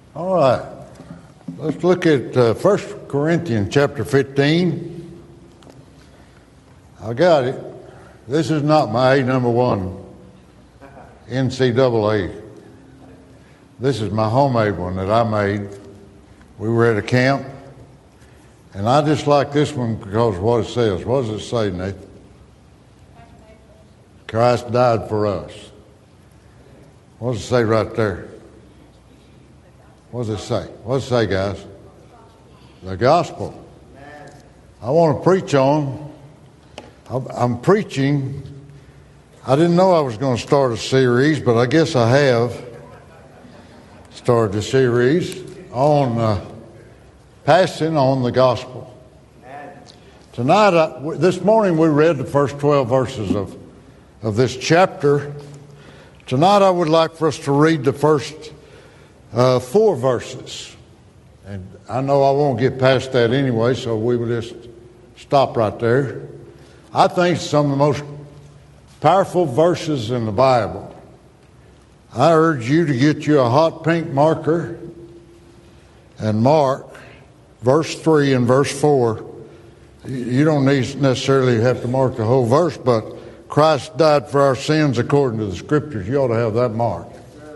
All right. Let's look at 1 Corinthians chapter 15. I got it. This is not my A number one NCAA. This is my homemade one that I made. We were at a camp, and I just like this one because of what it says. What does it say, Nathan? Christ died for us. What does it say right there? What does it say? What does it say, guys? The gospel. I want to preach on. I'm preaching. I didn't know I was going to start a series, but I guess I have started a series on passing on the gospel. Tonight, this morning we read the first 12 verses of this chapter. Tonight I would like for us to read the first 4 verses. And I know I won't get past that anyway, so we will just stop right there. I think some of the most powerful verses in the Bible. I urge you to get you a hot pink marker and mark verse 3 and verse 4. You don't necessarily have to mark the whole verse, but Christ died for our sins according to the Scriptures. You ought to have that marked.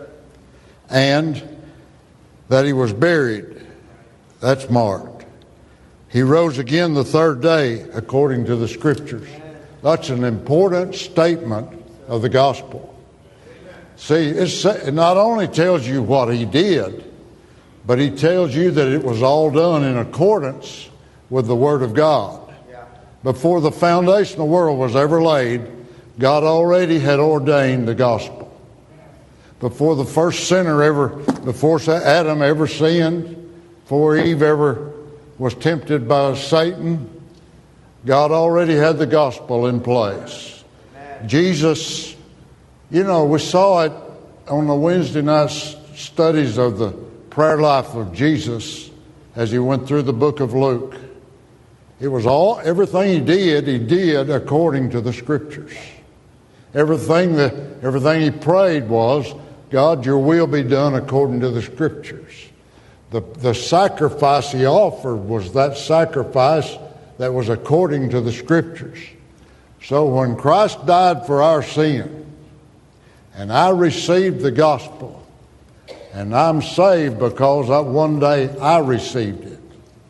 And that he was buried. That's marked. He rose again the third day according to the Scriptures. That's an important statement of the gospel. See, it not only tells you what he did, but he tells you that it was all done in accordance with the Word of God. Before the foundation of the world was ever laid, God already had ordained the gospel. Before the first sinner before Adam ever sinned, before Eve ever was tempted by Satan, God already had the gospel in place. Jesus, we saw it on the Wednesday night studies of the prayer life of Jesus as he went through the book of Luke. It was everything he did according to the Scriptures. Everything he prayed was, God, your will be done according to the Scriptures. The sacrifice he offered was that sacrifice that was according to the Scriptures. So when Christ died for our sin, and I received the gospel, and I'm saved because one day I received it,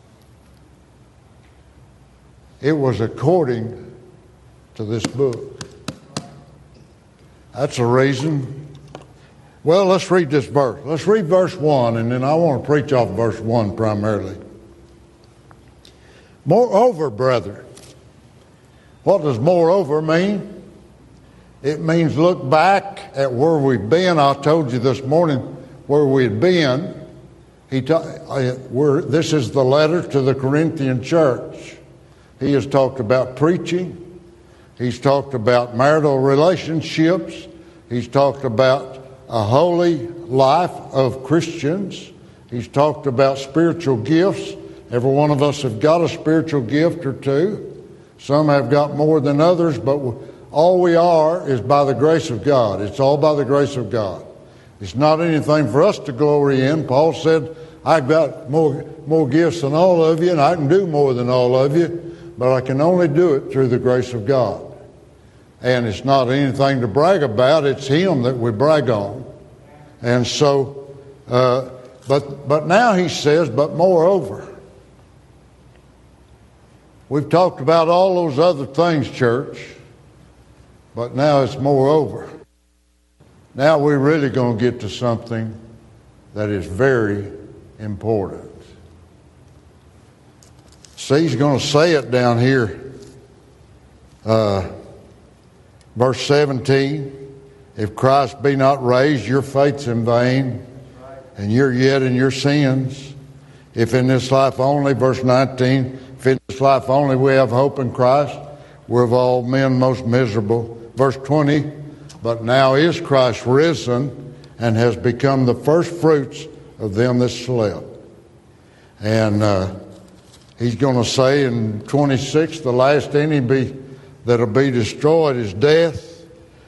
it was according to this book. That's a reason. Well, let's read this verse. Let's read verse 1, and then I want to preach off verse 1 primarily. Moreover, brethren. What does moreover mean? It means look back at where we've been. I told you this morning where we'd been. This is the letter to the Corinthian church. He has talked about preaching. He's talked about marital relationships. He's talked about a holy life of Christians. He's talked about spiritual gifts. Every one of us have got a spiritual gift or two. Some have got more than others, but all we are is by the grace of God. It's all by the grace of God. It's not anything for us to glory in. Paul said, I've got more gifts than all of you, and I can do more than all of you, but I can only do it through the grace of God. And it's not anything to brag about. It's him that we brag on. And so, but now he says, but moreover. We've talked about all those other things, church, but now it's moreover. Now we're really going to get to something that is very important. See, he's going to say it down here. Verse 17, if Christ be not raised, your faith's in vain, and you're yet in your sins. If in this life only, verse 19, if in this life only we have hope in Christ, we're of all men most miserable. Verse 20, but now is Christ risen and has become the first fruits of them that slept. And he's going to say in 26, the last enemy that'll be destroyed is death.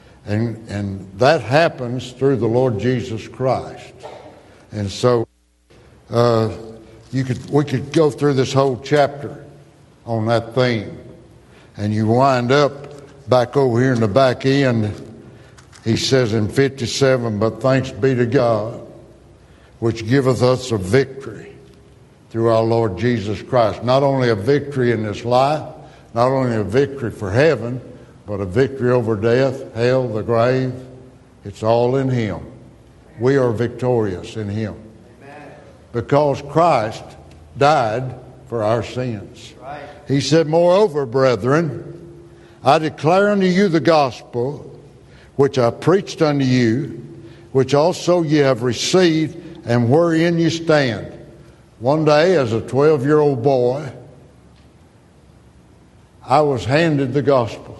And that happens through the Lord Jesus Christ. And so we could go through this whole chapter on that theme. And you wind up back over here in the back end, he says in 57, but thanks be to God, which giveth us a victory through our Lord Jesus Christ. Not only a victory in this life, not only a victory for heaven, but a victory over death, hell, the grave. It's all in Him. We are victorious in Him. Amen. Because Christ died for our sins. Right. He said, moreover, brethren, I declare unto you the gospel which I preached unto you, which also ye have received, and wherein you stand. One day, as a 12-year-old boy, I was handed the gospel.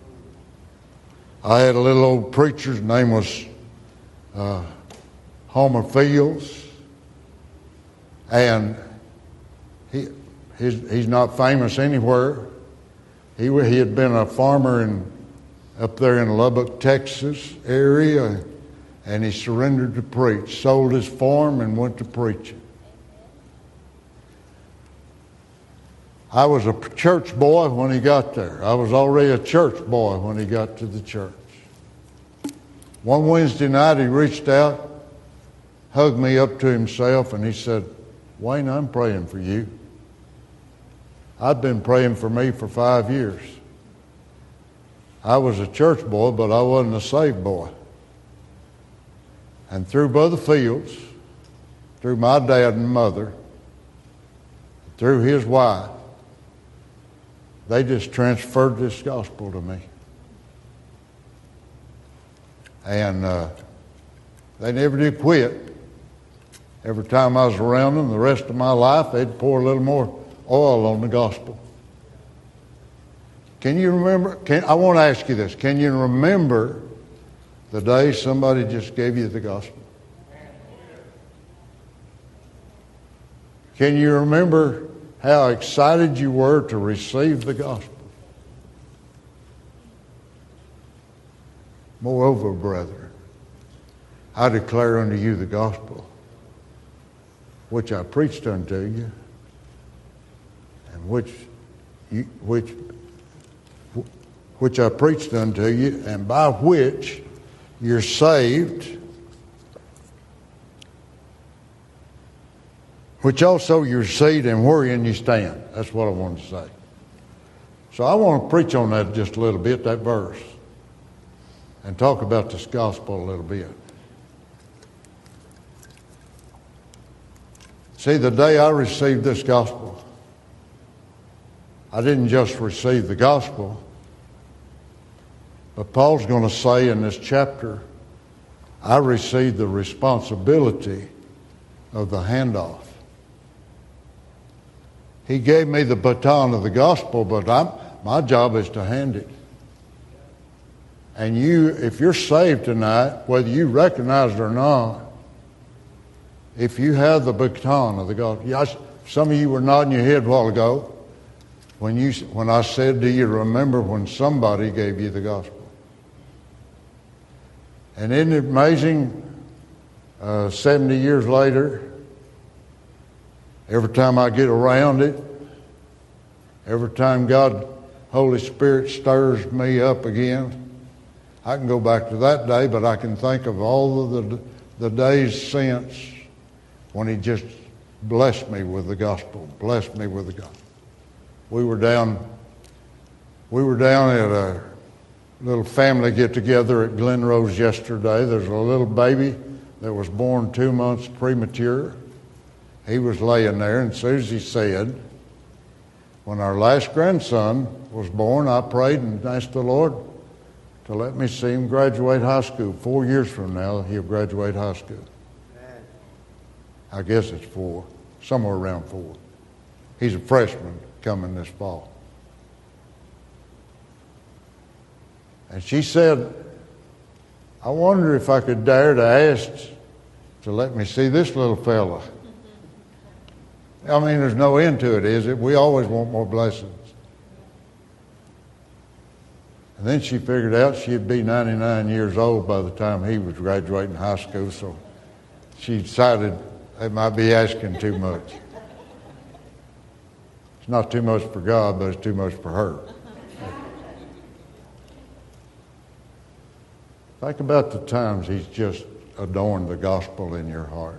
I had a little old preacher, his name was Homer Fields, and he's not famous anywhere. He had been a farmer up there in Lubbock, Texas area, and he surrendered to preach, sold his farm and went to preaching. I was a church boy when he got there. I was already a church boy when he got to the church. One Wednesday night he reached out, hugged me up to himself, and he said, Wayne, I'm praying for you. I'd been praying for me for 5 years. I was a church boy, but I wasn't a saved boy. And through Brother Fields, through my dad and mother, through his wife, they just transferred this gospel to me. And they never did quit. Every time I was around them, the rest of my life, they'd pour a little more oil on the gospel. Can you remember? I want to ask you this. Can you remember the day somebody just gave you the gospel? Can you remember how excited you were to receive the gospel? Moreover, brethren, I declare unto you the gospel which I preached unto you, and which I preached unto you, and by which you're saved, which also you're received, and wherein you stand. That's what I wanted to say. So I want to preach on that just a little bit, that verse, and talk about this gospel a little bit. See, the day I received this gospel, I didn't just receive the gospel, but Paul's going to say in this chapter, I received the responsibility of the handoff. He gave me the baton of the gospel, but my job is to hand it. And if you're saved tonight, whether you recognize it or not, if you have the baton of the gospel, some of you were nodding your head a while ago when I said, do you remember when somebody gave you the gospel? And isn't it amazing, 70 years later, every time I get around it, every time God, Holy Spirit stirs me up again, I can go back to that day, but I can think of all of the days since when He just blessed me with the gospel, blessed me with the gospel. We were down at a little family get-together at Glen Rose yesterday. There's a little baby that was born 2 months premature. He was laying there, and Susie said, when our last grandson was born, I prayed and asked the Lord to let me see him graduate high school. 4 years from now, he'll graduate high school. Amen. I guess it's 4, somewhere around 4. He's a freshman coming this fall. And she said, I wonder if I could dare to ask to let me see this little fella. I mean, there's no end to it, is it? We always want more blessings. And then she figured out she'd be 99 years old by the time he was graduating high school, so she decided, They might be asking too much. It's not too much for God, but it's too much for her. Think about the times He's just adorned the gospel in your heart.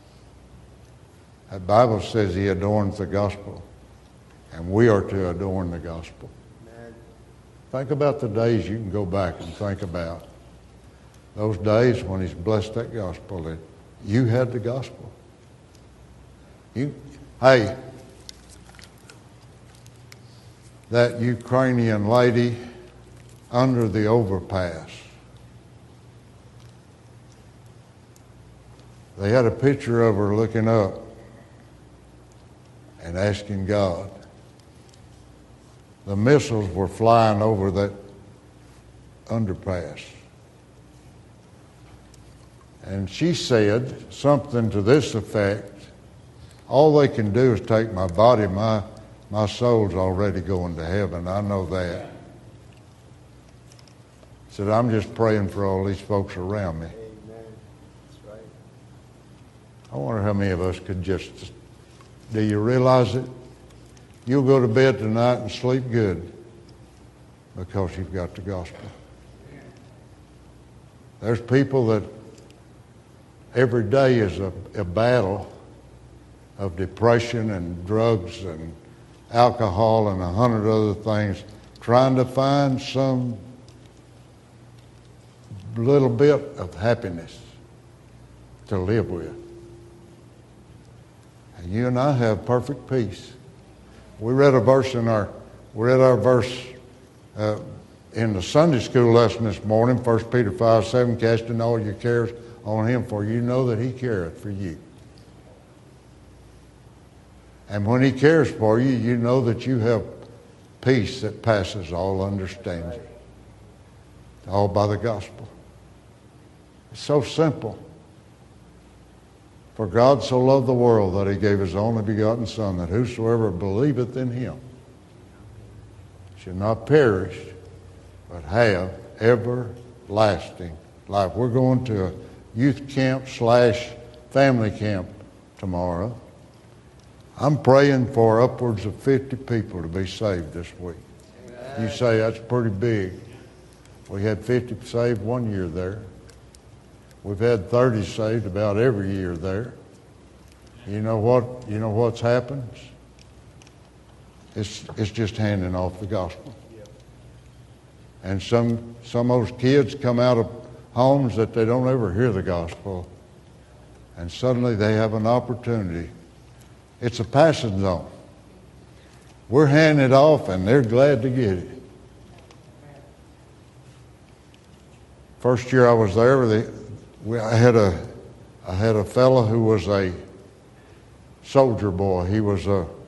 The Bible says He adorns the gospel, and we are to adorn the gospel. Amen. Think about the days you can go back and think about. Those days when He's blessed that gospel, that you had the gospel. Hey, that Ukrainian lady under the overpass, they had a picture of her looking up and asking God. The missiles were flying over that underpass. And she said something to this effect: all they can do is take my body, my soul's already going to heaven. I know that. Said, I'm just praying for all these folks around me. Amen. That's right. I wonder how many of us could just, do you realize it? You'll go to bed tonight and sleep good because you've got the gospel. There's people that every day is a battle of depression and drugs and alcohol and 100 other things, trying to find some little bit of happiness to live with. And you and I have perfect peace. We read a verse in our in the Sunday school lesson this morning, 1 Peter 5:7, casting all your cares on Him, for you know that He careth for you. And when He cares for you, you know that you have peace that passes all understanding. All by the gospel. It's so simple. For God so loved the world that He gave His only begotten Son, that whosoever believeth in Him should not perish, but have everlasting life. We're going to a youth camp / family camp tomorrow. I'm praying for upwards of 50 people to be saved this week. Amen. You say that's pretty big. We had 50 saved one year there. We've had 30 saved about every year there. You know what's happened? It's just handing off the gospel. And some of those kids come out of homes that they don't ever hear the gospel, and suddenly they have an opportunity. It's a passing zone. We're handing it off, and they're glad to get it. First year I was there, I had a fellow who was a soldier boy. He was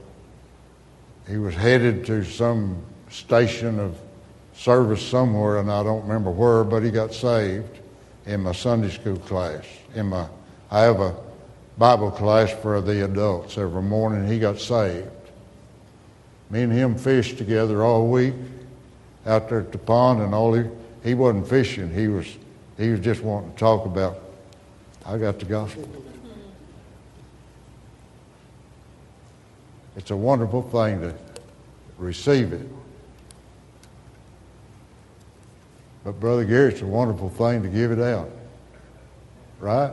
headed to some station of service somewhere, and I don't remember where, but he got saved in my Sunday school class. I have a Bible class for the adults every morning. He got saved. Me and him fished together all week out there at the pond, and he wasn't fishing. He was just wanting to talk about, I got the gospel. It's a wonderful thing to receive it. But Brother Gary, it's a wonderful thing to give it out. Right?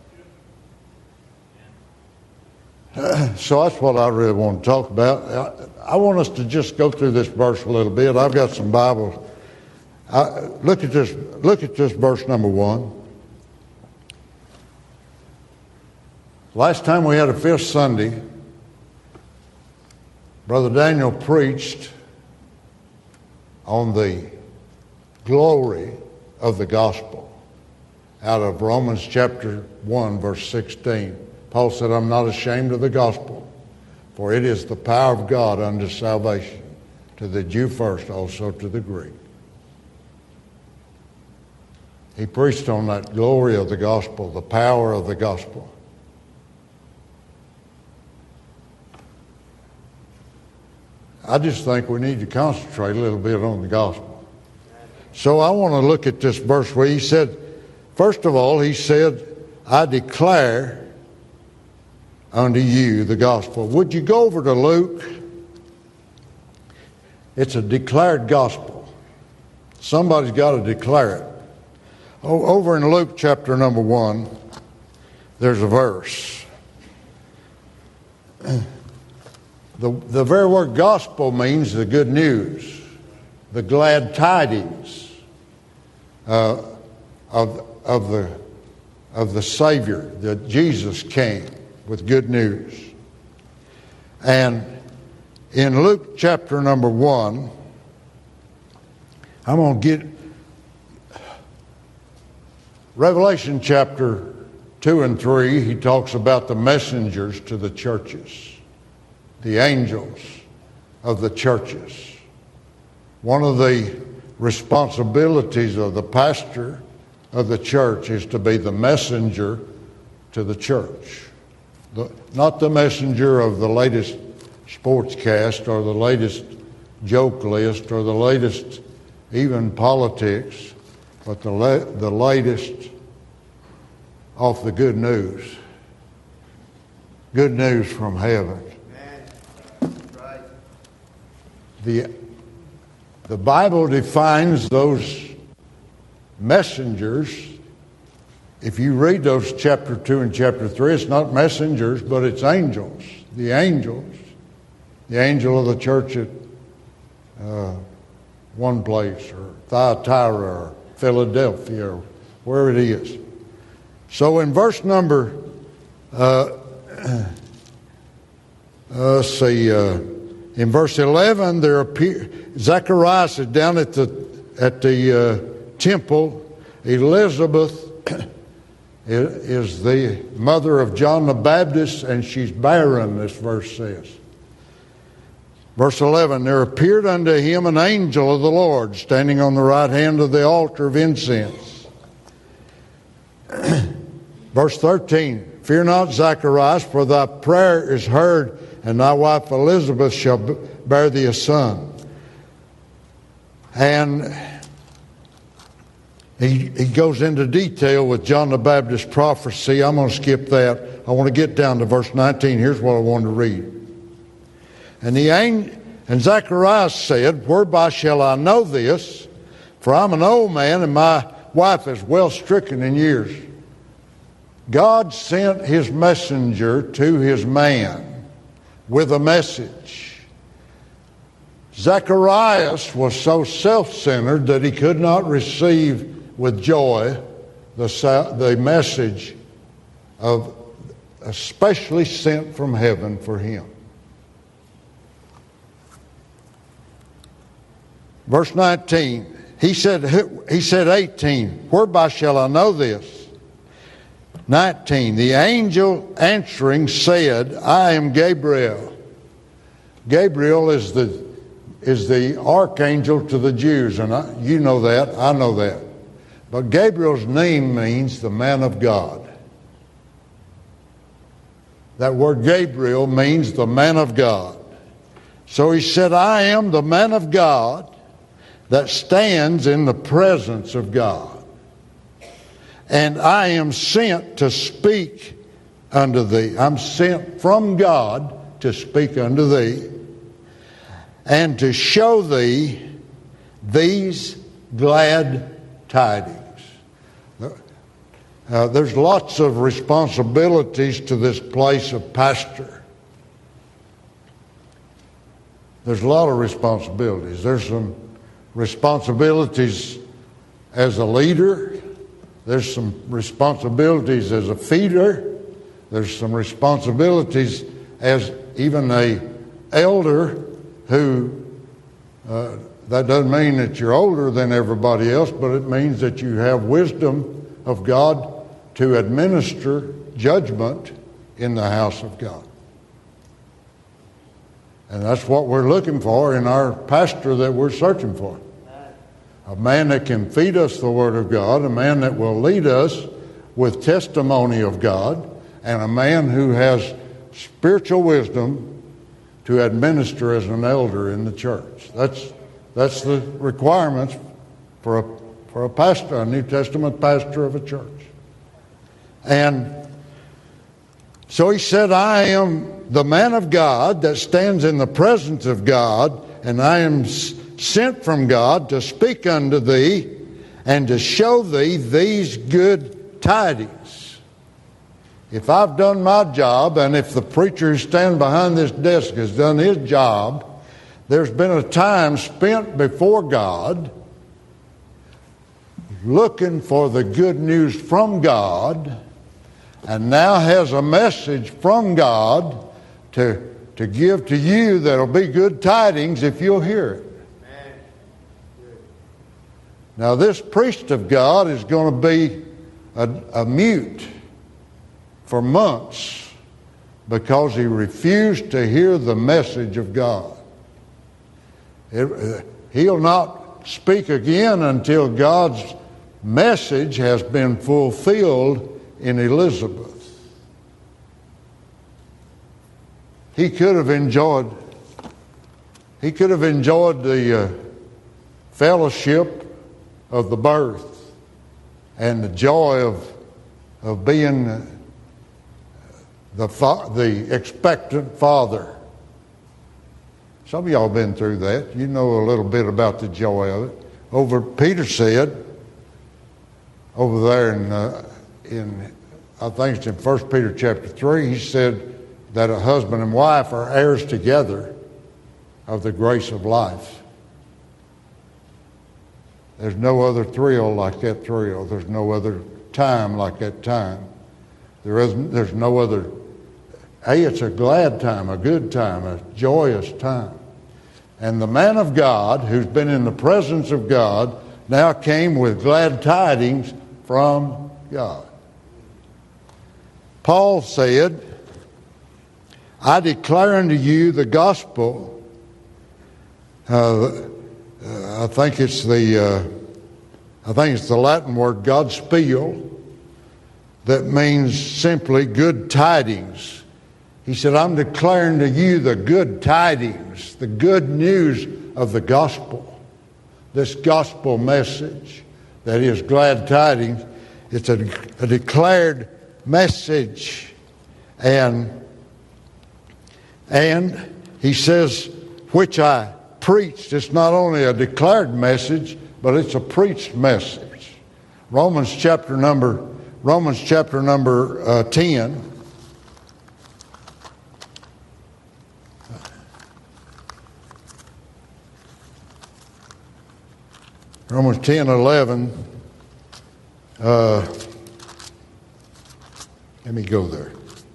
So that's what I really want to talk about. I want us to just go through this verse a little bit. I've got some Bibles. Look at this verse number 1. Last time we had a fifth Sunday, Brother Daniel preached on the glory of the gospel out of Romans chapter 1, verse 16. Paul said, I'm not ashamed of the gospel, for it is the power of God unto salvation, to the Jew first, also to the Greek. He preached on that glory of the gospel, the power of the gospel. I just think we need to concentrate a little bit on the gospel. So I want to look at this verse where he said, first of all, he said, I declare unto you the gospel. Would you go over to Luke? It's a declared gospel. Somebody's got to declare it. Over in Luke chapter number 1, there's a verse. The very word gospel means the good news, the glad tidings of the Savior, that Jesus came with good news. And in Luke chapter number 1, I'm going to get Revelation chapter 2 and 3, he talks about the messengers to the churches, the angels of the churches. One of the responsibilities of the pastor of the church is to be the messenger to the church. Not the messenger of the latest sportscast or the latest joke list or the latest even politics, but the latest off the good news. Good news from heaven. Right. The Bible defines those messengers. If you read those chapter 2 and chapter 3, it's not messengers, but it's angels. The angels. The angel of the church at one place, or Thyatira, or Philadelphia, or wherever it is. So in verse number, in verse 11, Zacharias is down at the temple. Elizabeth is the mother of John the Baptist, and she's barren, this verse says. Verse 11, there appeared unto him an angel of the Lord, standing on the right hand of the altar of incense. Verse 13, fear not, Zacharias, for thy prayer is heard, and thy wife Elizabeth shall bear thee a son. And he goes into detail with John the Baptist's prophecy. I'm going to skip that. I want to get down to verse 19. Here's what I wanted to read. And Zacharias said, whereby shall I know this? For I'm an old man, and my wife is well stricken in years. God sent his messenger to his man with a message. Zacharias was so self-centered that he could not receive with joy the message of especially sent from heaven for him. Verse 19, he said 18, whereby shall I know this? 19, the angel answering said, I am Gabriel. Gabriel is the archangel to the Jews, and you know that, I know that. But Gabriel's name means the man of God. That word Gabriel means the man of God. So he said, I am the man of God that stands in the presence of God. And I am sent to speak unto thee. I'm sent from God to speak unto thee and to show thee these glad tidings. There's lots of responsibilities to this place of pastor. There's a lot of responsibilities. There's some responsibilities as a leader. There's some responsibilities as a feeder. There's some responsibilities as even an elder who, that doesn't mean that you're older than everybody else, but it means that you have wisdom of God to administer judgment in the house of God. And that's what we're looking for in our pastor that we're searching for. A man that can feed us the Word of God, a man that will lead us with testimony of God, and a man who has spiritual wisdom to administer as an elder in the church. That's the requirements for a pastor, a New Testament pastor of a church. And So he said, I am the man of God that stands in the presence of God, and I am sent from God to speak unto thee and to show thee these good tidings. If I've done my job, and if the preacher who stands behind this desk has done his job, there's been a time spent before God looking for the good news from God, and now has a message from God to give to you that'll be good tidings if you'll hear it. Now this priest of God is going to be a mute for months because he refused to hear the message of God. He'll not speak again until God's message has been fulfilled in Elizabeth. He could have enjoyed the fellowship of the birth and the joy of being the expectant father. Some of y'all been through that. You know a little bit about the joy of it. Peter said over there in I think it's in 1 Peter chapter 3, he said that a husband and wife are heirs together of the grace of life. There's no other thrill like that thrill. There's no other time like that time. There's no other. It's a glad time, a good time, a joyous time. And the man of God, who's been in the presence of God, now came with glad tidings from God. Paul said, I declare unto you the gospel. I think it's the Latin word Godspiel, that means simply good tidings. He said, I'm declaring to you the good tidings, the good news of the gospel. This gospel message that is glad tidings. It's a declared message. And he says, which I preached. It's not only a declared message, but it's a preached message. Romans chapter number 10. Romans 10:11. Let me go there.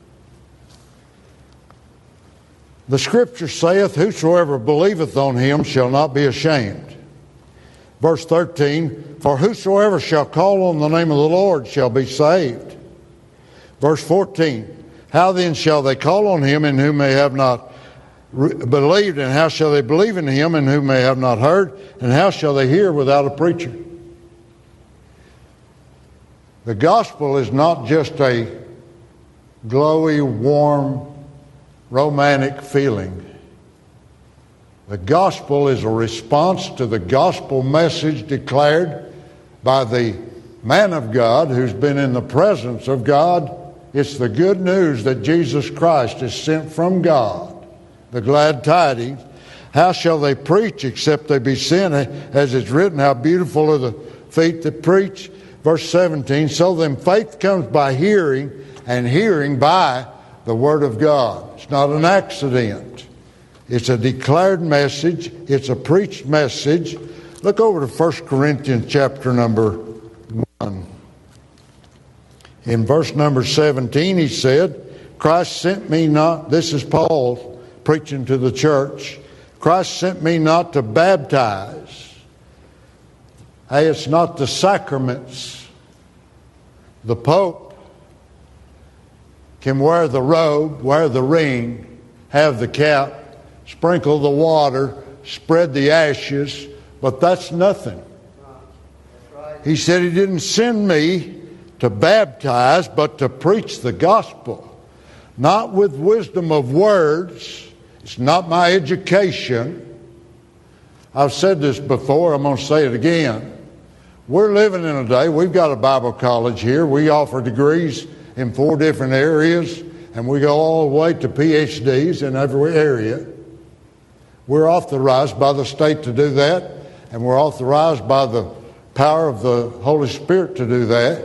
The Scripture saith, whosoever believeth on him shall not be ashamed. Verse 13, for whosoever shall call on the name of the Lord shall be saved. Verse 14, how then shall they call on him in whom they have not believed? And how shall they believe in him in whom they have not heard? And how shall they hear without a preacher? The gospel is not just a glowy, warm, romantic feeling. The gospel is a response to the gospel message declared by the man of God who's been in the presence of God. It's the good news that Jesus Christ is sent from God, the glad tidings. How shall they preach except they be sent? As it's written, how beautiful are the feet that preach. Verse 17, so then faith comes by hearing, and hearing by the Word of God. It's not an accident. It's a declared message. It's a preached message. Look over to 1 Corinthians chapter number 1. In verse number 17 he said, Christ sent me not, this is Paul preaching to the church, Christ sent me not to baptize. Hey, it's not the sacraments. The Pope can wear the robe, wear the ring, have the cap, sprinkle the water, spread the ashes, but that's nothing. He said he didn't send me to baptize, but to preach the gospel. Not with wisdom of words. It's not my education. I've said this before, I'm going to say it again. We're living in a day, we've got a Bible college here. We offer degrees in 4 different areas. and we go all the way to PhDs in every area. We're authorized by the state to do that, and we're authorized by the power of the Holy Spirit to do that.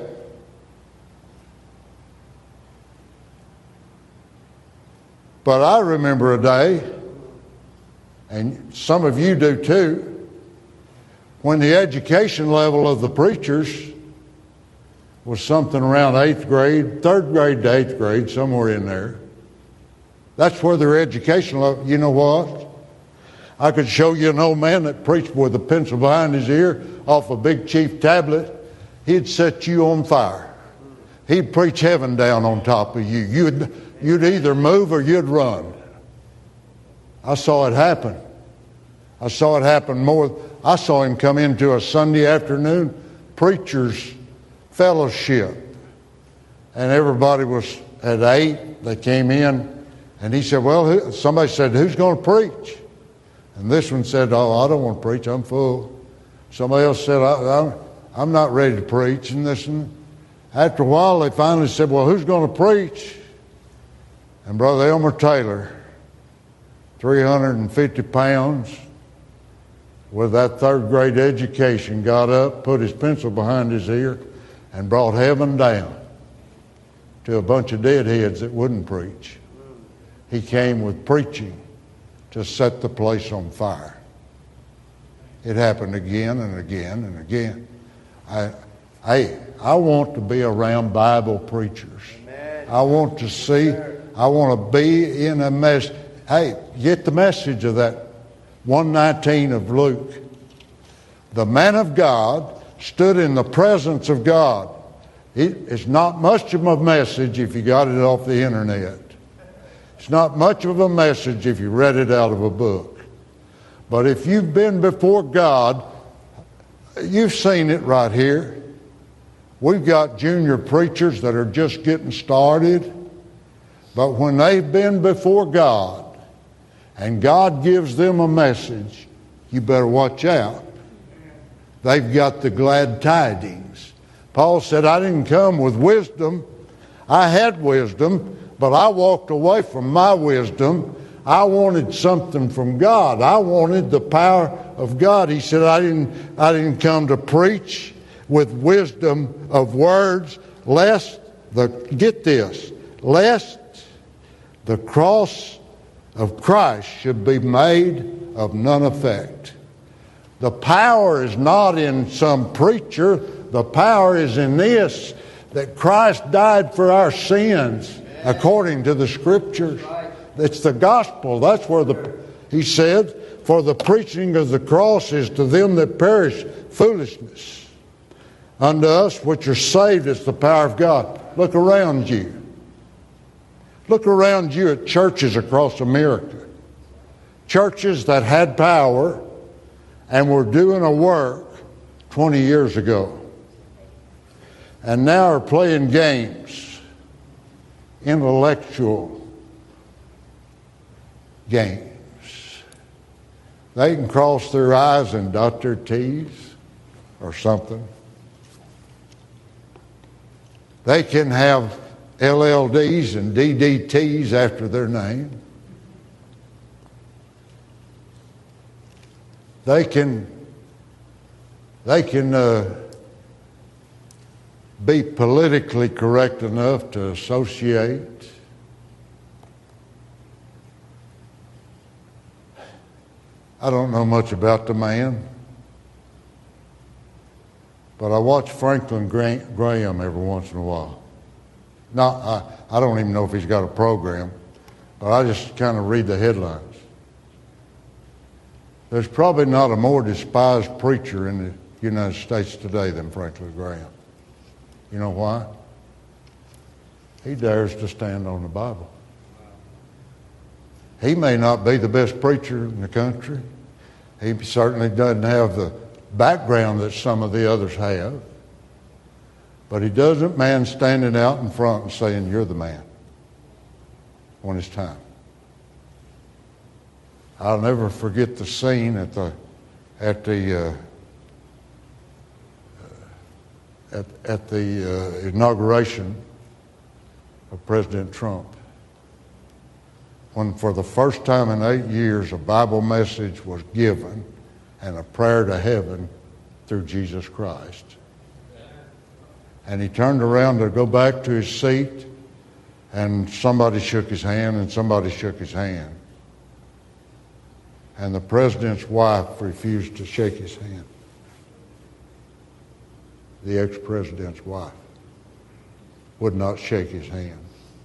But I remember a day, and some of you do too, when the education level of the preachers was something around 8th grade, 3rd grade to 8th grade, somewhere in there. That's where their education level, you know what? I could show you an old man that preached with a pencil behind his ear off a Big Chief tablet. He'd set you on fire. He'd preach heaven down on top of you. You'd either move or you'd run. I saw it happen. I saw it happen more. I saw him come into a Sunday afternoon preacher's fellowship. And everybody was at 8. They came in. And he said, well, somebody said, who's going to preach? And this one said, oh, I don't want to preach. I'm full. Somebody else said, I'm not ready to preach. And this one. After a while, they finally said, well, who's going to preach? And Brother Elmer Taylor, 350 pounds, with that 3rd grade education, got up, put his pencil behind his ear, and brought heaven down to a bunch of deadheads that wouldn't preach. He came with preaching to set the place on fire. It happened again and again and again. I want to be around Bible preachers. Amen. I want to be in a mess. Hey, get the message of that 1:19 of Luke. The man of God stood in the presence of God. It's not much of a message if you got it off the internet. It's not much of a message if you read it out of a book. But if you've been before God, you've seen it right here. We've got junior preachers that are just getting started. But when they've been before God and God gives them a message, you better watch out. They've got the glad tidings. Paul said, I didn't come with wisdom. I had wisdom, but I walked away from my wisdom. I wanted something from God. I wanted the power of God. He said, I didn't come to preach with wisdom of words, lest the cross of Christ should be made of none effect. The power is not in some preacher. The power is in this, that Christ died for our sins according to the Scriptures. It's the gospel. That's where he said, for the preaching of the cross is to them that perish foolishness. Unto us which are saved is the power of God. Look around you. Look around you at churches across America. Churches that had power and were doing a work 20 years ago. And now are playing games. Intellectual games. They can cross their I's and dot their T's or something. They can have LLDs and DDTs after their name. They can be politically correct enough to associate. I don't know much about the man, but I watch Franklin Graham every once in a while. I don't even know if he's got a program, but I just kind of read the headlines. There's probably not a more despised preacher in the United States today than Franklin Graham. You know why? He dares to stand on the Bible. He may not be the best preacher in the country. He certainly doesn't have the background that some of the others have. But he doesn't mind standing out in front and saying, you're the man, when it's time. I'll never forget the scene at the inauguration of President Trump. when for the first time in 8 years a Bible message was given and a prayer to heaven through Jesus Christ. And he turned around to go back to his seat, and somebody shook his hand, and somebody shook his hand. And the president's wife refused to shake his hand. The ex-president's wife would not shake his hand.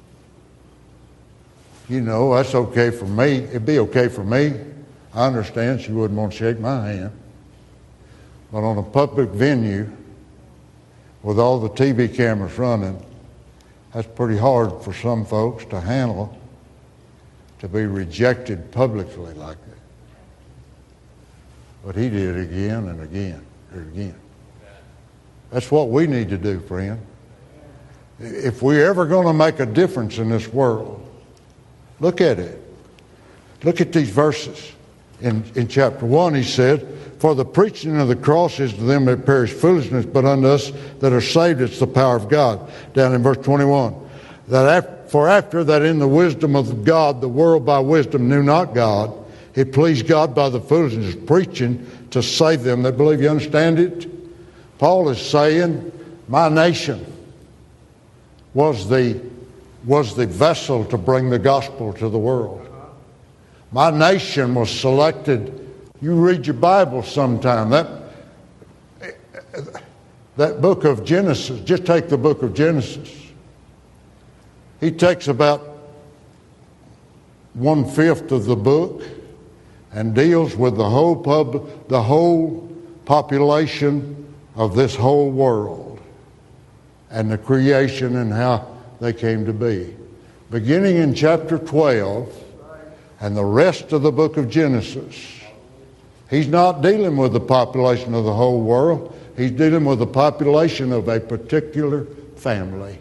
You know, that's okay for me. It'd be okay for me. I understand she wouldn't want to shake my hand. But on a public venue, with all the TV cameras running, that's pretty hard for some folks to handle, to be rejected publicly like that. But he did it again and again and again. That's what we need to do, friend. If we're ever going to make a difference in this world, look at it. Look at these verses. In chapter 1, he said, "For the preaching of the cross is to them that perish foolishness, but unto us that are saved it's the power of God." Down in verse 21, "For after that in the wisdom of God, the world by wisdom knew not God, it pleased God by the foolishness of preaching to save them that believe." You understand it? Paul is saying, my nation was the vessel to bring the gospel to the world. My nation was selected. You read your Bible sometime. That book of Genesis, just take the book of Genesis. He takes about 1/5 of the book and deals with the whole population of this whole world and the creation and how they came to be. Beginning in chapter 12 and the rest of the book of Genesis, he's not dealing with the population of the whole world. He's dealing with the population of a particular family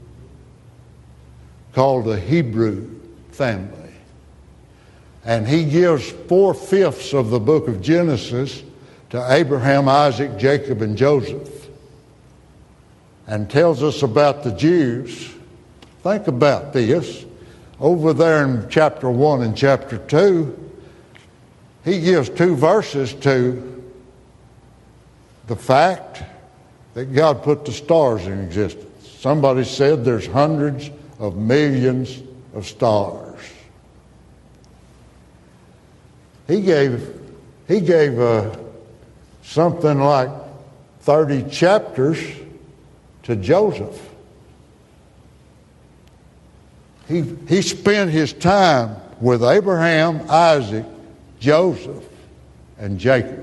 called the Hebrew family. And he gives 4/5 of the book of Genesis to Abraham, Isaac, Jacob, and Joseph, and tells us about the Jews. Think about this. Over there in chapter 1 and chapter 2, he gives 2 verses to the fact that God put the stars in existence. Somebody said there's hundreds of millions of stars. He gave something like 30 chapters to Joseph. He spent his time with Abraham, Isaac, Joseph, and Jacob.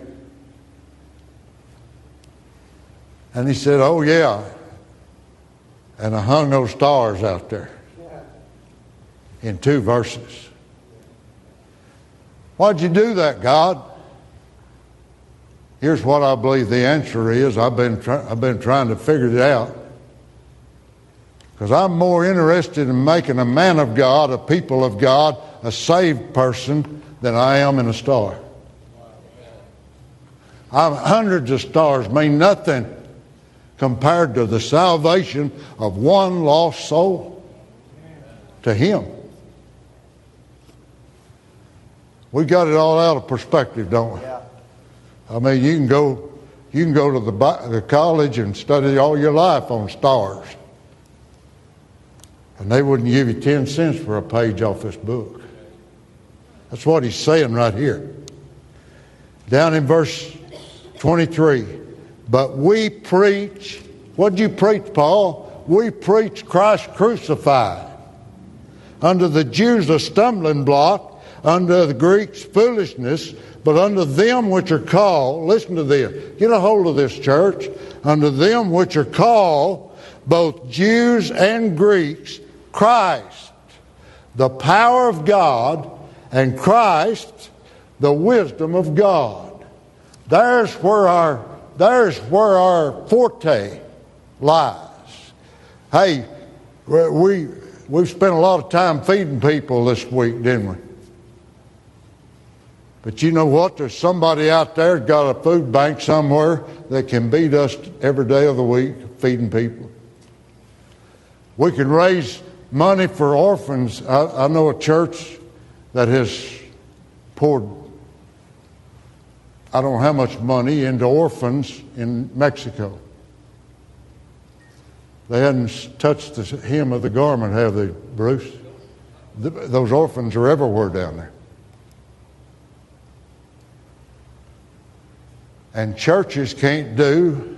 And he said, oh yeah, and I hung those stars out there in 2 verses. Why'd you do that, God? Here's what I believe the answer is. I've been trying to figure it out. Because I'm more interested in making a man of God, a people of God, a saved person, than I am in a star. Hundreds of stars mean nothing compared to the salvation of one lost soul to Him. We got it all out of perspective, don't we? Yeah. I mean, you can go to the college and study all your life on stars, and they wouldn't give you 10 cents for a page off this book. That's what he's saying right here. Down in verse 23, but we preach, what did you preach, Paul? We preach Christ crucified. Unto the Jews a stumbling block, unto the Greeks foolishness, but unto them which are called, listen to this, get a hold of this, church, unto them which are called, both Jews and Greeks, Christ, the power of God, and Christ, the wisdom of God. There's where our forte lies. Hey, we've spent a lot of time feeding people this week, didn't we? But you know what? There's somebody out there that's got a food bank somewhere that can beat us every day of the week feeding people. We can raise money for orphans. I know a church that has poured I don't know how much money into orphans in Mexico. They hadn't touched the hem of the garment, have they, Bruce? Those orphans are everywhere down there. And churches can't do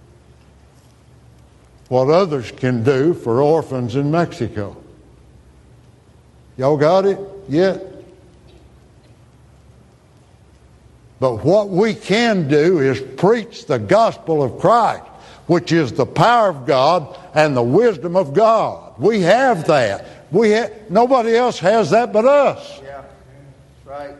what others can do for orphans in Mexico. Y'all got it yet? But what we can do is preach the gospel of Christ, which is the power of God and the wisdom of God. We have that. Nobody else has that but us. Yeah, right.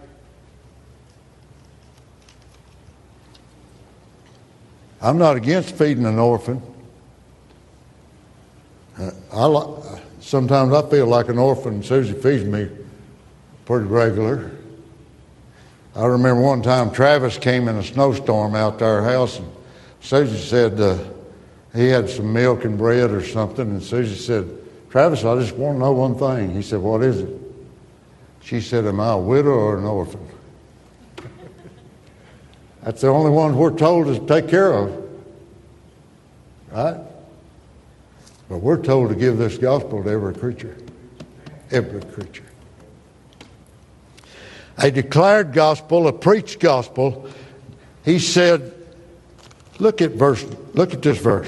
I'm not against feeding an orphan. Sometimes I feel like an orphan. Susie feeds me pretty regular. I remember one time Travis came in a snowstorm out to our house, and Susie said he had some milk and bread or something, and Susie said, "Travis, I just want to know one thing." He said, "What is it?" She said, "Am I a widow or an orphan?" That's the only one we're told to take care of, right? But we're told to give this gospel to every creature. Every creature. A declared gospel, a preached gospel. He said, look at this verse.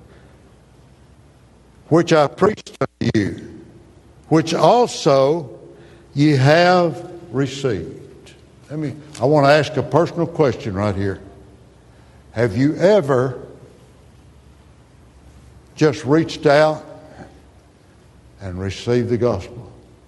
Which I preached unto you, which also ye have received. I want to ask a personal question right here. Have you ever just reached out and received the gospel?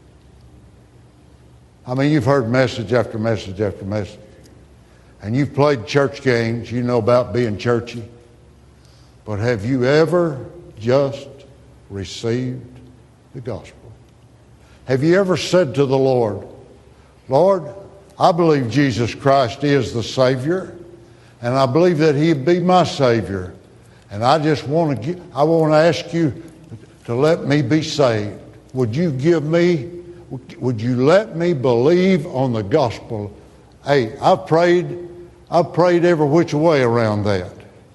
I mean, you've heard message after message after message. And you've played church games. You know about being churchy. But have you ever just received the gospel? Have you ever said to the Lord, "Lord, I believe Jesus Christ is the Savior, and I believe that He'd be my Savior, and I want to ask you to let me be saved. Would you let me believe on the gospel?" Hey, I've prayed every which way around that.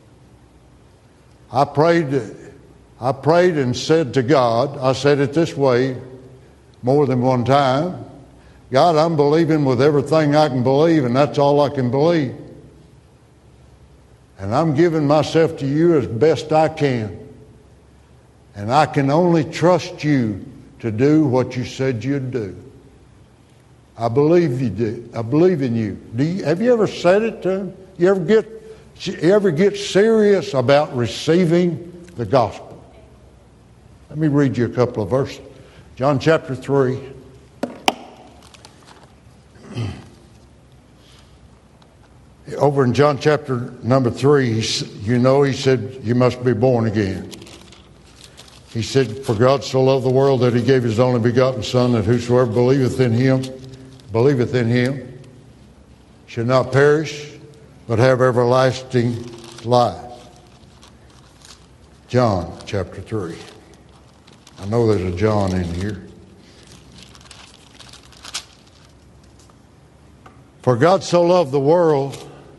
I prayed and said to God, I said it this way more than one time: "God, I'm believing with everything I can believe, and that's all I can believe. And I'm giving myself to you as best I can. And I can only trust you to do what you said you'd do. I believe you do. I believe in you." Have you ever said it to him? You ever get serious about receiving the gospel? Let me read you a couple of verses. John chapter 3. Over in John chapter number 3, he said, "You must be born again." He said, "For God so loved the world that He gave His only begotten Son, that whosoever believeth in Him should not perish, but have everlasting life." John chapter 3. I know there's a John in here. "For God so loved the world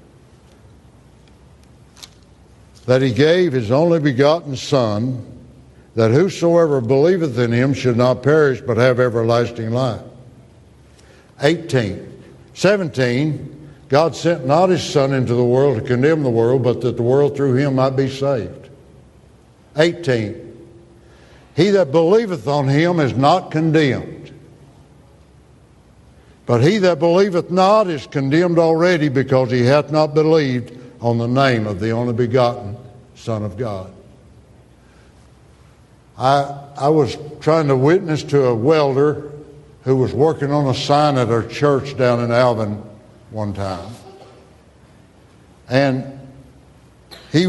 that He gave His only begotten Son, that whosoever believeth in Him should not perish, but have everlasting life." 17, "God sent not His Son into the world to condemn the world, but that the world through Him might be saved." 18, "He that believeth on Him is not condemned, but he that believeth not is condemned already, because he hath not believed on the name of the only begotten Son of God." I was trying to witness to a welder who was working on a sign at our church down in Alvin one time. And he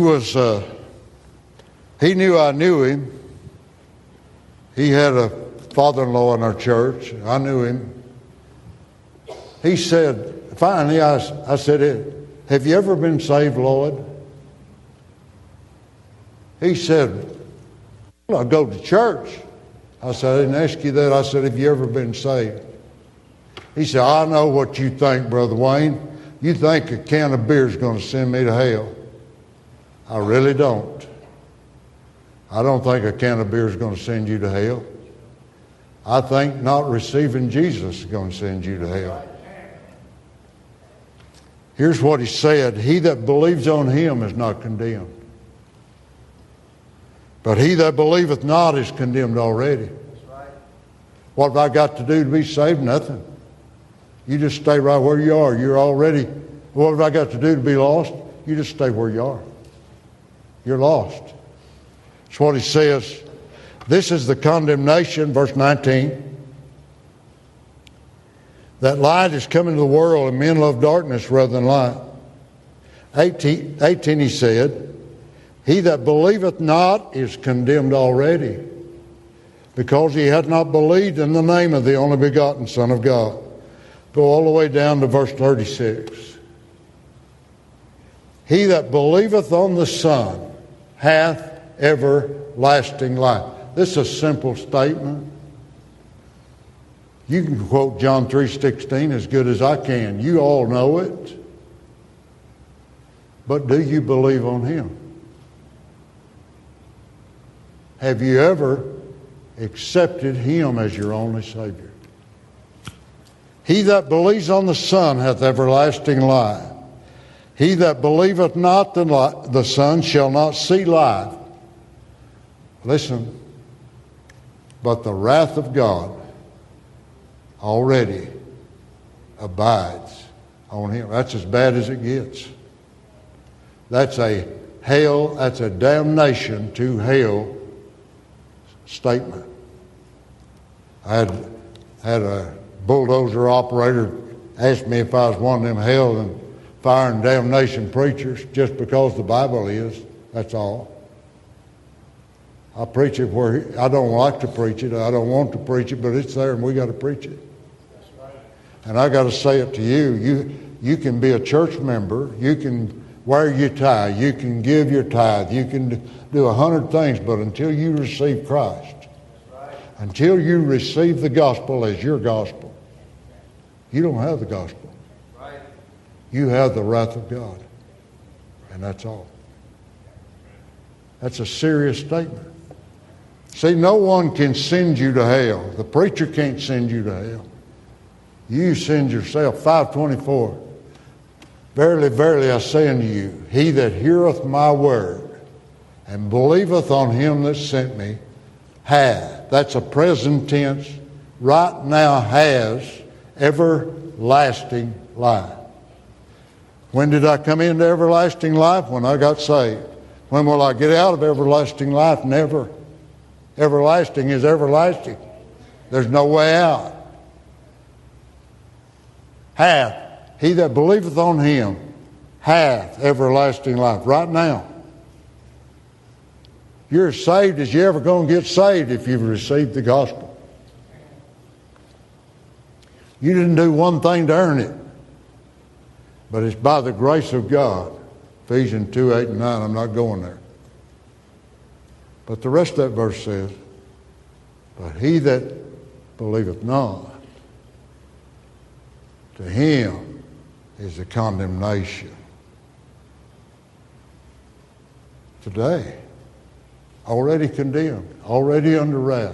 knew I knew him. He had a father-in-law in our church. I knew him. He said, finally, I said, "Have you ever been saved, Lloyd?" He said, "Well, I go to church." I said, "I didn't ask you that." I said, "Have you ever been saved?" He said, I know what you think, Brother Wayne. You think a can of beer is going to send me to hell. I really don't. I don't think a can of beer is going to send you to hell. I think not receiving Jesus is going to send you to hell. Here's what he said. He that believes on him is not condemned. But he that believeth not is condemned already. What have I got to do to be saved? Nothing. You just stay right where you are. You're already. What have I got to do to be lost? You just stay where you are. You're lost. That's what he says. This is the condemnation, verse 19. That light is come into the world, and men love darkness rather than light. 18 he said, he that believeth not is condemned already, because he hath not believed in the name of the only begotten Son of God. Go all the way down to verse 36. He that believeth on the Son hath everlasting life. This is a simple statement. You can quote John 3:16 as good as I can. You all know it. But do you believe on him? Have you ever accepted him as your only Savior? He that believes on the Son hath everlasting life. He that believeth not the Son shall not see life. Listen, but the wrath of God already abides on him. That's as bad as it gets. That's a hell, that's a damnation to hell statement. I had a bulldozer operator ask me if I was one of them hell and fire and damnation preachers just because the Bible is. That's all. I preach it where I don't like to preach it. I don't want to preach it, but it's there and we got to preach it. And I got to say it to you. You can be a church member. You can wear your tie. You can give your tithe. You can do 100 things, but until you receive Christ, until you receive the gospel as your gospel, you don't have the gospel. You have the wrath of God. And that's all. That's a serious statement. See, no one can send you to hell. The preacher can't send you to hell. You send yourself. 5:24. Verily, verily, I say unto you, he that heareth my word and believeth on him that sent me hath. That's a present tense. Right now has everlasting life. When did I come into everlasting life? When I got saved. When will I get out of everlasting life? Never. Everlasting is everlasting. There's no way out. Hath. He that believeth on him hath everlasting life. Right now. You're as saved as you're ever going to get saved if you've received the gospel. You didn't do one thing to earn it. But it's by the grace of God. Ephesians 2:8 and 9. I'm not going there. But the rest of that verse says, but he that believeth not, to him is the condemnation. Today, already condemned, already under wrath,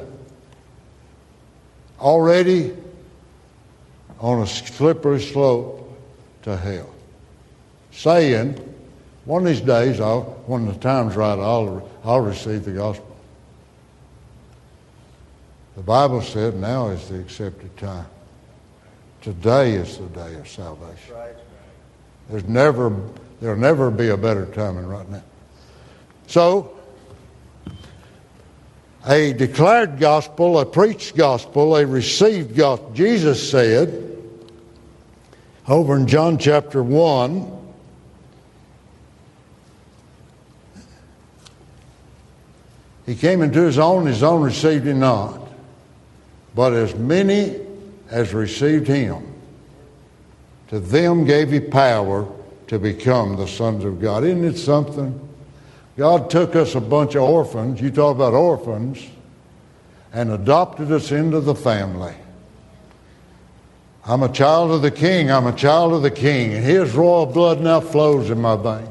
already on a slippery slope to hell, saying, one of these days, when the time's right, I'll receive the gospel. The Bible said now is the accepted time. Today is the day of salvation. There'll never be a better time than right now. So, a declared gospel, a preached gospel, a received gospel. Jesus said, over in John chapter 1, he came into his own received him not. But as many as received him, to them gave he power to become the sons of God. Isn't it something? God took us, a bunch of orphans, you talk about orphans, and adopted us into the family. I'm a child of the King. I'm a child of the King. And His royal blood now flows in my veins.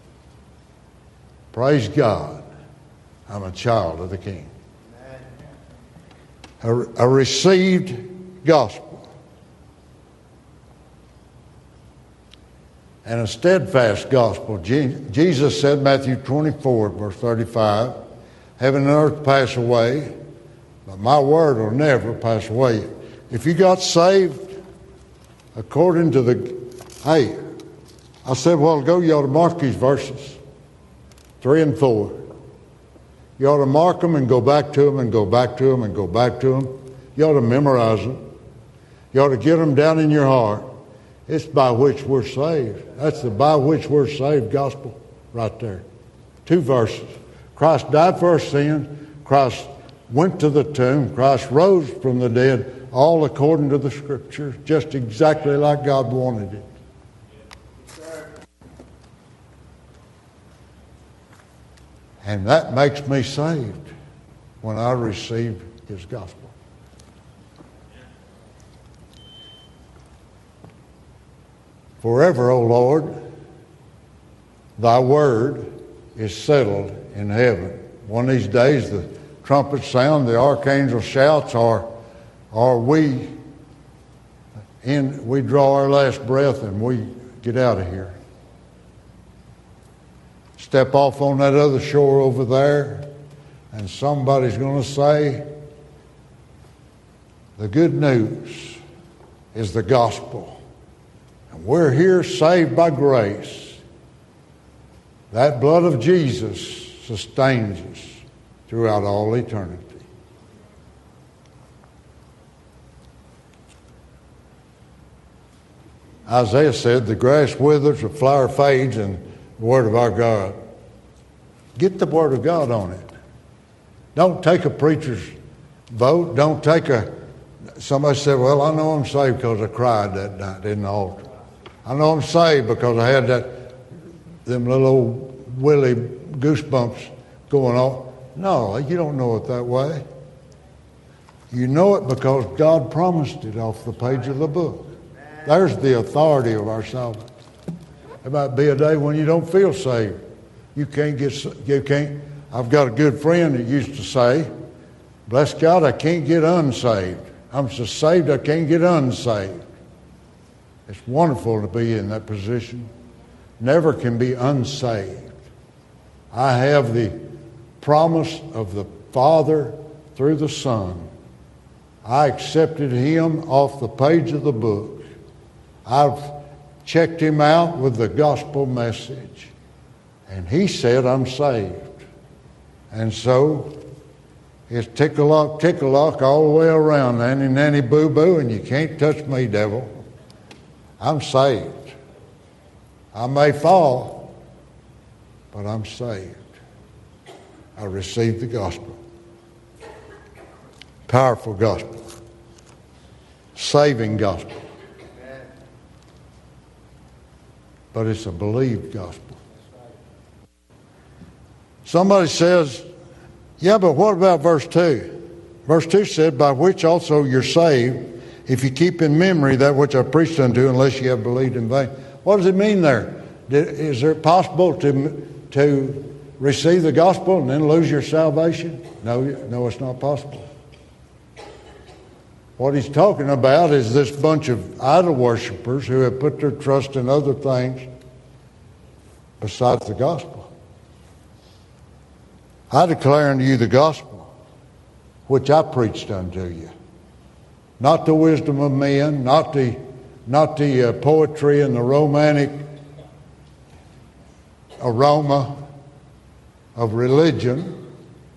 Praise God. I'm a child of the King. A received gospel. And a steadfast gospel. Jesus said, Matthew 24, verse 35, heaven and earth pass away, but my word will never pass away. If you got saved according to hey, I said a while ago, you ought to mark these verses, 3 and 4. You ought to mark them and go back to them and go back to them and go back to them. You ought to memorize them. You ought to get them down in your heart. It's by which we're saved. That's the by which we're saved gospel right there. 2 verses. Christ died for our sins. Christ went to the tomb. Christ rose from the dead, all according to the Scriptures, just exactly like God wanted it. And that makes me saved when I receive His gospel. Forever, O Lord, Thy word is settled in heaven. One of these days the trumpets sound, the archangel shouts, or we draw our last breath and we get out of here. Step off on that other shore over there, and somebody's going to say, the good news is the gospel. And we're here saved by grace. That blood of Jesus sustains us throughout all eternity. Isaiah said, the grass withers, the flower fades, and the word of our God. Get the word of God on it. Don't take a preacher's vote. Don't take somebody said, well, I know I'm saved because I cried that night in the altar. I know I'm saved because I had them little old willy goosebumps going on. No, you don't know it that way. You know it because God promised it off the page of the book. There's the authority of our salvation. There might be a day when you don't feel saved. You can't. I've got a good friend that used to say, bless God, I can't get unsaved. I'm so saved I can't get unsaved. It's wonderful to be in that position. Never can be unsaved. I have the promise of the Father through the Son. I accepted Him off the page of the book. I've checked Him out with the gospel message. And He said I'm saved. And so it's tickle-lock all the way around, nanny, boo-boo, and you can't touch me, devil. I'm saved. I may fall, but I'm saved. I received the gospel. Powerful gospel. Saving gospel. But it's a believed gospel. Somebody says, yeah, but what about verse 2? Verse 2 said, by which also you're saved, if you keep in memory that which I preached unto you, unless you have believed in vain. What does it mean there? Is it possible to receive the gospel and then lose your salvation? No, it's not possible. What he's talking about is this bunch of idol worshipers who have put their trust in other things besides the gospel. I declare unto you the gospel, which I preached unto you. Not the wisdom of men, not the poetry and the romantic aroma of religion,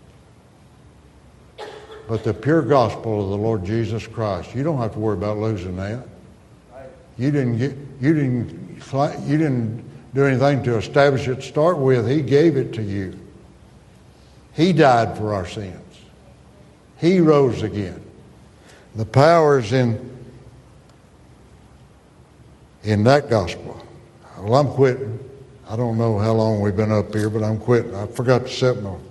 but the pure gospel of the Lord Jesus Christ. You don't have to worry about losing that. You didn't do anything to establish it to start with. He gave it to you. He died for our sins. He rose again. The power is in that gospel. Well, I'm quitting. I don't know how long we've been up here, but I'm quitting. I forgot to set my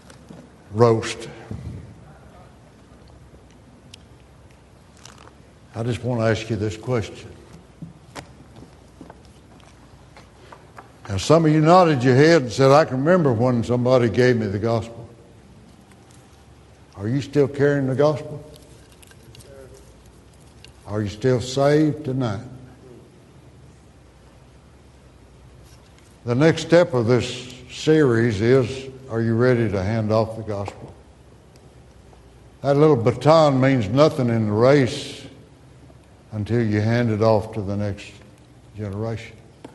roast. I just want to ask you this question. Now, some of you nodded your head and said, I can remember when somebody gave me the gospel. Are you still carrying the gospel? Are you still saved tonight? The next step of this series is, are you ready to hand off the gospel? That little baton means nothing in the race until you hand it off to the next generation.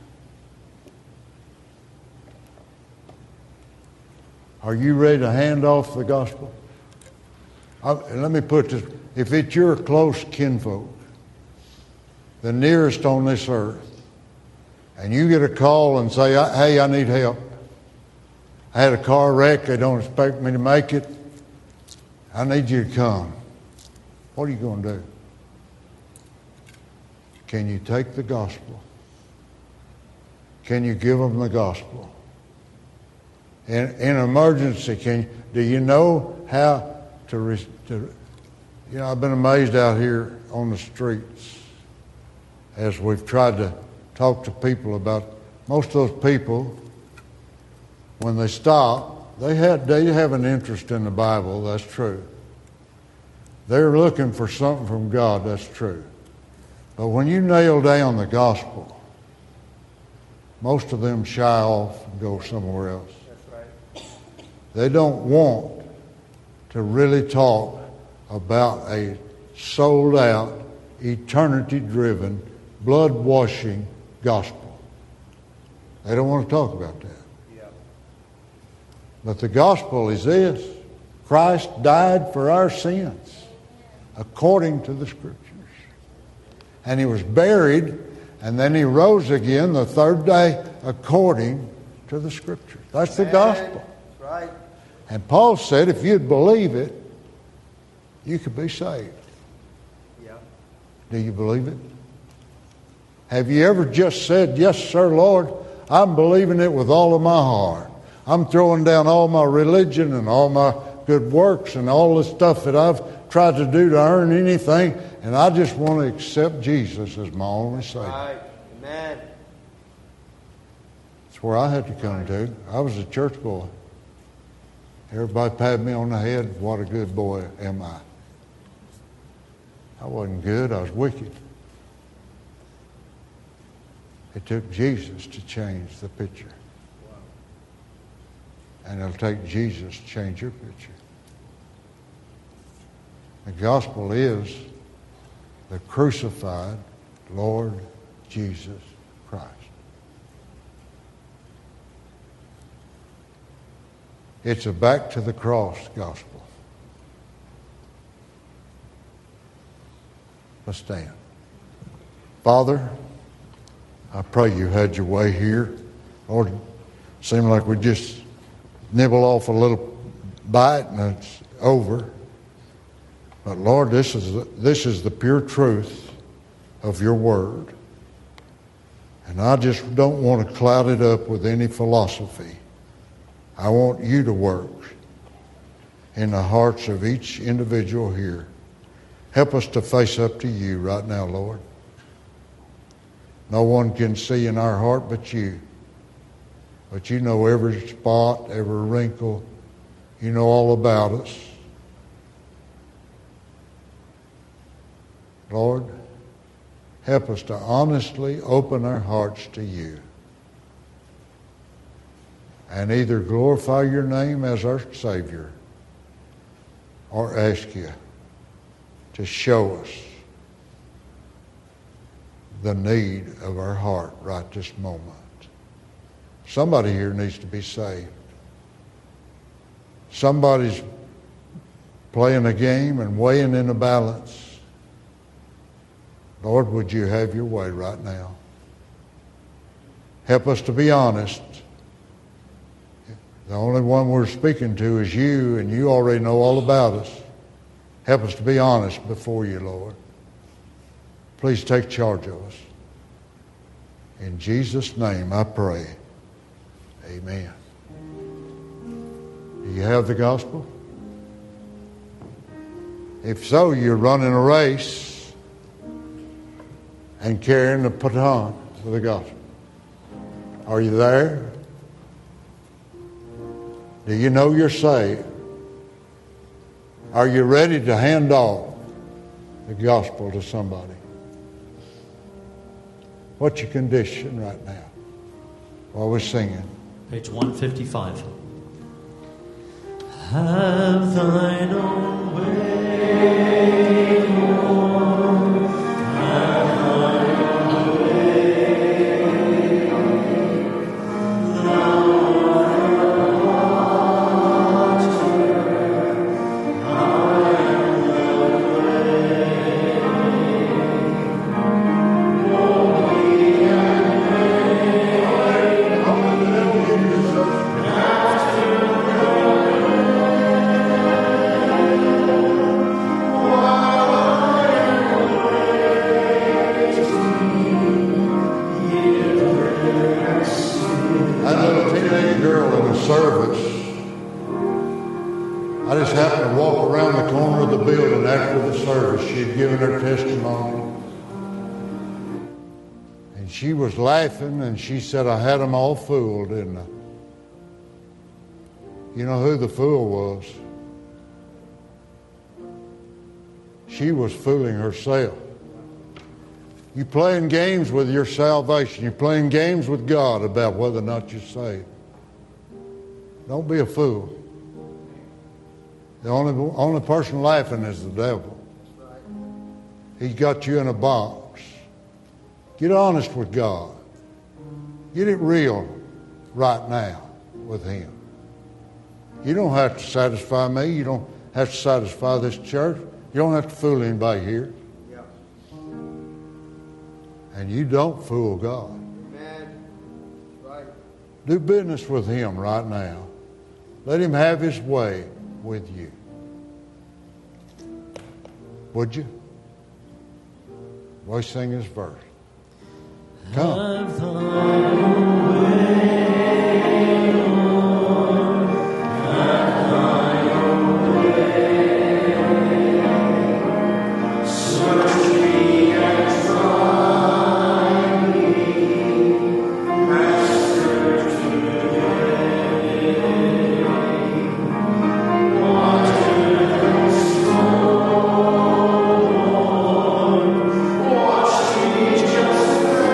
Are you ready to hand off the gospel? Let me put this. If it's your close kinfolk, the nearest on this earth, and you get a call and say, hey, I need help. I had a car wreck. They don't expect me to make it. I need you to come. What are you going to do? Can you take the gospel? Can you give them the gospel? In an emergency, do you know how to I've been amazed out here on the streets as we've tried to talk to people about, most of those people, when they stop, they have an interest in the Bible, that's true. They're looking for something from God, that's true. But when you nail down the gospel, most of them shy off and go somewhere else. They don't want to really talk about a sold-out, eternity-driven, blood-washing gospel. They don't want to talk about that. Yeah. But the gospel is this. Christ died for our sins according to the Scriptures. And he was buried, and then he rose again the third day according to the Scriptures. That's the gospel. Right. And Paul said if you'd believe it, you could be saved. Yeah. Do you believe it? Have you ever just said, yes, sir, Lord, I'm believing it with all of my heart. I'm throwing down all my religion and all my good works and all the stuff that I've tried to do to earn anything, and I just want to accept Jesus as my only Savior. Right. Amen. That's where I had to come to. I was a church boy. Everybody patted me on the head. What a good boy am I. I wasn't good. I was wicked. It took Jesus to change the picture. And it'll take Jesus to change your picture. The gospel is the crucified Lord Jesus Christ. It's a back to the cross gospel. Let's stand. Father, I pray you had your way here. Lord, it seemed like we just nibble off a little bite and it's over. But Lord, this is the pure truth of your word. And I just don't want to cloud it up with any philosophy. I want you to work in the hearts of each individual here. Help us to face up to you right now, Lord. No one can see in our heart but you. But you know every spot, every wrinkle. You know all about us. Lord, help us to honestly open our hearts to you. And either glorify your name as our Savior or ask you to show us the need of our heart right this moment. Somebody here needs to be saved. Somebody's playing a game and weighing in a balance. Lord, would you have your way right now? Help us to be honest. The only one we're speaking to is you, and you already know all about us. Help us to be honest before you, Lord. Please take charge of us. In Jesus' name I pray. Amen. Do you have the gospel? If so, you're running a race. and carrying the baton of the gospel. Are you there? Do you know you're saved? Are you ready to hand off the gospel to somebody? What's your condition right now while we're singing? Page 155. Have thine own way, Lord. Have thine own way. Thou art the altar, I am the way. Holy and service. I just happened to walk around the corner of the building after the service. She had given her testimony. And she was laughing and she said, I had them all fooled, didn't I? You know who the fool was? She was fooling herself. You're playing games with your salvation. You're playing games with God about whether or not you're saved. Don't be a fool. The only person laughing is the devil. He's got you in a box. Get honest with God. Get it real right now with Him. You don't have to satisfy me. You don't have to satisfy this church. You don't have to fool anybody here. And you don't fool God. Amen. Right. Do business with Him right now. Let Him have His way with you. Would you? Why sing this verse? Come. Have thine own way, Lord. Have thine own way. Search me and try me, Master, today. Water and stone, Lord, wash me just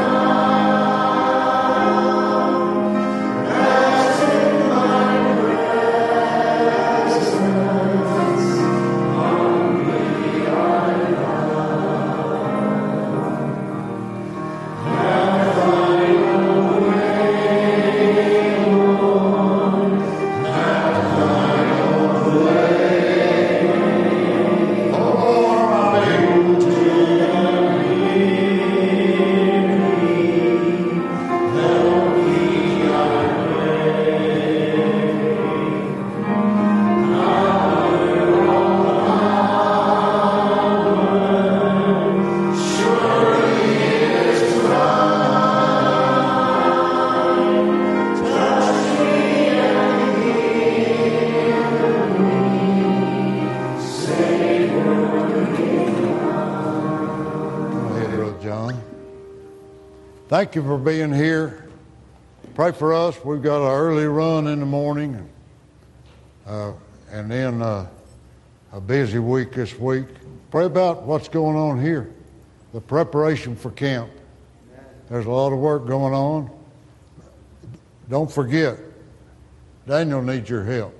Thank you for being here. Pray for us. We've got an early run in the morning, and then a busy week this week. Pray about what's going on here, the preparation for camp. There's a lot of work going on. Don't forget, Daniel needs your help.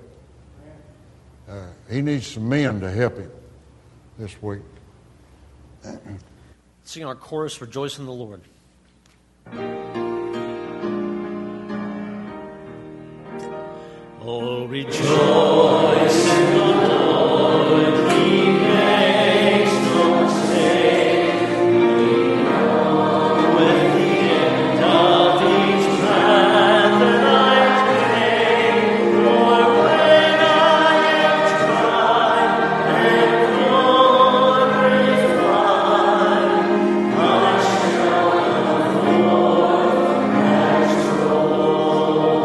He needs some men to help him this week. Sing our chorus, Rejoice in the Lord. Oh, rejoice.